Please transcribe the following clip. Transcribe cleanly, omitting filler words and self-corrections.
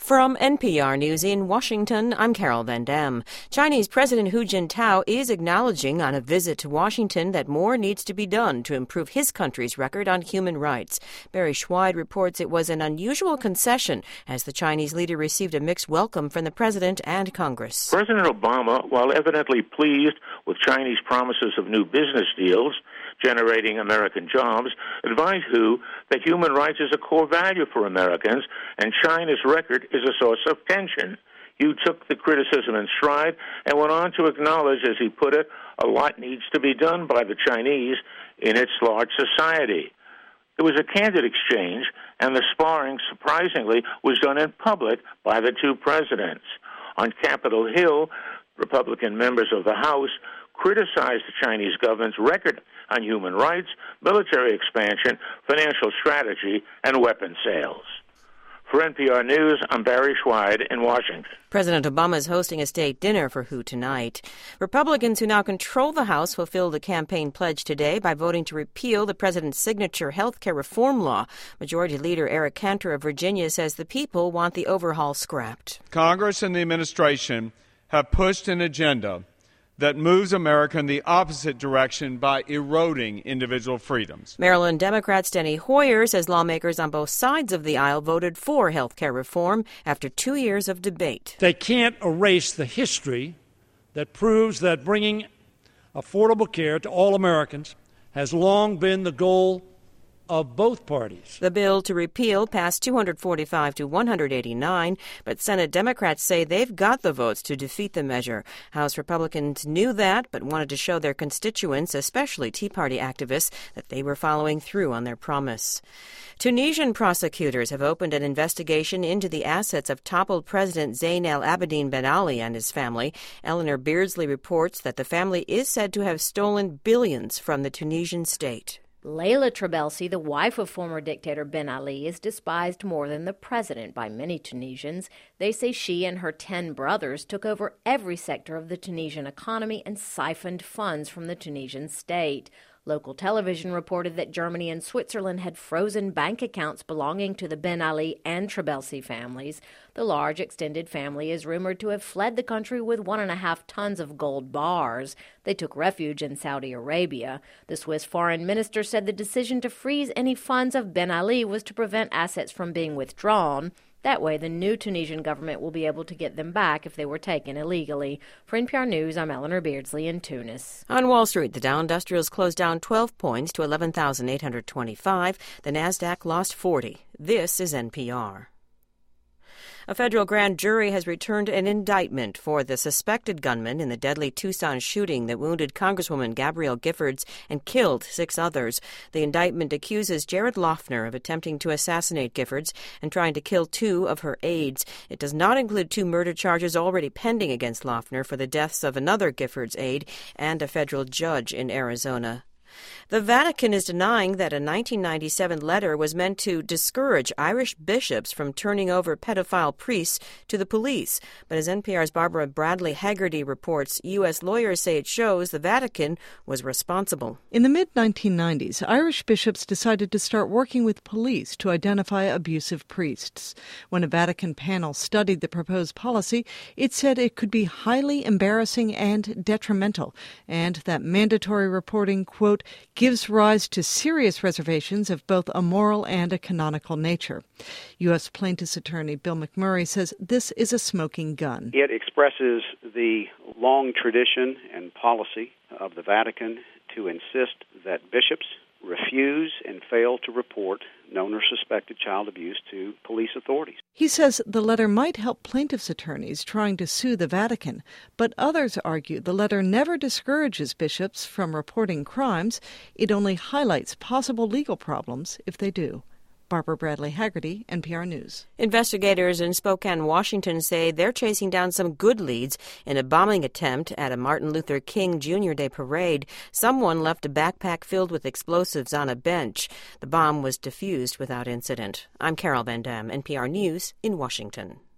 From NPR News in Washington, I'm Carol Van Dam. Chinese President Hu Jintao is acknowledging on a visit to Washington that more needs to be done to improve his country's record on human rights. Barry Schweid reports it was an unusual concession as the Chinese leader received a mixed welcome from the president and Congress. President Obama, while evidently pleased with Chinese promises of new business deals generating American jobs, advised Hu that human rights is a core value for Americans and China's record is a source of tension. Hu took the criticism in stride and went on to acknowledge, as he put it, a lot needs to be done by the Chinese in its large society. It was a candid exchange, and the sparring, surprisingly, was done in public by the two presidents. On Capitol Hill, Republican members of the House criticized the Chinese government's record on human rights, military expansion, financial strategy, and weapon sales. For NPR News, I'm Barry Schweid in Washington. President Obama is hosting a state dinner for Hu tonight. Republicans who now control the House fulfilled the campaign pledge today by voting to repeal the president's signature health care reform law. Majority Leader Eric Cantor of Virginia says the people want the overhaul scrapped. Congress and the administration have pushed an agenda that moves America in the opposite direction by eroding individual freedoms. Maryland Democrat Steny Hoyer says lawmakers on both sides of the aisle voted for health care reform after 2 years of debate. They can't erase the history that proves that bringing affordable care to all Americans has long been the goal of both parties. The bill to repeal passed 245 to 189, but Senate Democrats say they've got the votes to defeat the measure. House Republicans knew that, but wanted to show their constituents, especially Tea Party activists, that they were following through on their promise. Tunisian prosecutors have opened an investigation into the assets of toppled President Zayn El Abidine Ben Ali and his family. Eleanor Beardsley reports that the family is said to have stolen billions from the Tunisian state. Layla Trabelsi, the wife of former dictator Ben Ali, is despised more than the president by many Tunisians. They say she and her 10 brothers took over every sector of the Tunisian economy and siphoned funds from the Tunisian state. Local television reported that Germany and Switzerland had frozen bank accounts belonging to the Ben Ali and Trabelsi families. The large extended family is rumored to have fled the country with 1.5 tons of gold bars. They took refuge in Saudi Arabia. The Swiss foreign minister said the decision to freeze any funds of Ben Ali was to prevent assets from being withdrawn. That way, the new Tunisian government will be able to get them back if they were taken illegally. For NPR News, I'm Eleanor Beardsley in Tunis. On Wall Street, the Dow Industrials closed down 12 points to 11,825. The Nasdaq lost 40. This is NPR. A federal grand jury has returned an indictment for the suspected gunman in the deadly Tucson shooting that wounded Congresswoman Gabrielle Giffords and killed 6 others. The indictment accuses Jared Loughner of attempting to assassinate Giffords and trying to kill 2 of her aides. It does not include 2 murder charges already pending against Loughner for the deaths of another Giffords aide and a federal judge in Arizona. The Vatican is denying that a 1997 letter was meant to discourage Irish bishops from turning over pedophile priests to the police. But as NPR's Barbara Bradley Haggerty reports, U.S. lawyers say it shows the Vatican was responsible. In the mid-1990s, Irish bishops decided to start working with police to identify abusive priests. When a Vatican panel studied the proposed policy, it said it could be highly embarrassing and detrimental, and that mandatory reporting, quote, gives rise to serious reservations of both a moral and a canonical nature. U.S. plaintiff's attorney Bill McMurray says this is a smoking gun. It expresses the long tradition and policy of the Vatican to insist that bishops refuse and fail to report known or suspected child abuse to police authorities. He says the letter might help plaintiffs' attorneys trying to sue the Vatican, but others argue the letter never discourages bishops from reporting crimes. It only highlights possible legal problems if they do. Barbara Bradley Haggerty, NPR News. Investigators in Spokane, Washington say they're chasing down some good leads in a bombing attempt at a Martin Luther King Jr. Day parade. Someone left a backpack filled with explosives on a bench. The bomb was defused without incident. I'm Carol Van Dam, NPR News in Washington.